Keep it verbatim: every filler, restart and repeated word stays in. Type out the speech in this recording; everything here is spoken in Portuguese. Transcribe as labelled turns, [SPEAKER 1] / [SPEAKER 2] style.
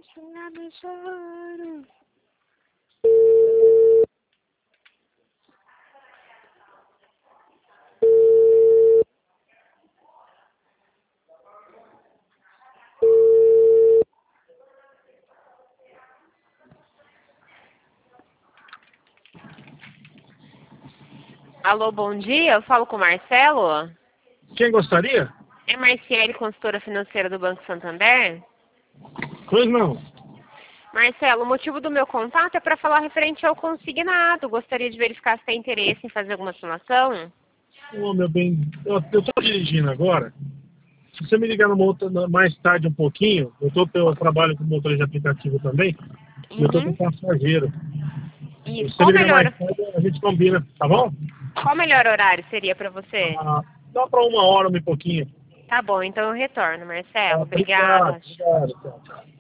[SPEAKER 1] Chegar no choro. Alô, bom dia. Eu falo com o Marcelo.
[SPEAKER 2] Quem gostaria?
[SPEAKER 1] É Marciele, consultora financeira do Banco Santander.
[SPEAKER 2] Pois não.
[SPEAKER 1] Marcelo, o motivo do meu contato é para falar referente ao consignado. Gostaria de verificar se tem interesse em fazer alguma simulação.
[SPEAKER 2] Ô, meu bem, eu estou dirigindo agora. Se você me ligar numa outra, na- mais tarde um pouquinho, eu, tô, eu trabalho com motorista de aplicativo também, e eu estou com
[SPEAKER 1] Uhum.
[SPEAKER 2] passageiro. Se
[SPEAKER 1] Isso.
[SPEAKER 2] você
[SPEAKER 1] Qual
[SPEAKER 2] me
[SPEAKER 1] o
[SPEAKER 2] ligar mais
[SPEAKER 1] melhor,
[SPEAKER 2] tarde, a gente combina, tá bom?
[SPEAKER 1] qual o melhor horário seria para você?
[SPEAKER 2] Ah, dá para uma hora, um pouquinho.
[SPEAKER 1] Tá bom, então eu retorno,
[SPEAKER 2] Tá,
[SPEAKER 1] Marcelo.
[SPEAKER 2] obrigado,
[SPEAKER 1] Obrigada.
[SPEAKER 2] obrigado. Tchau, tchau.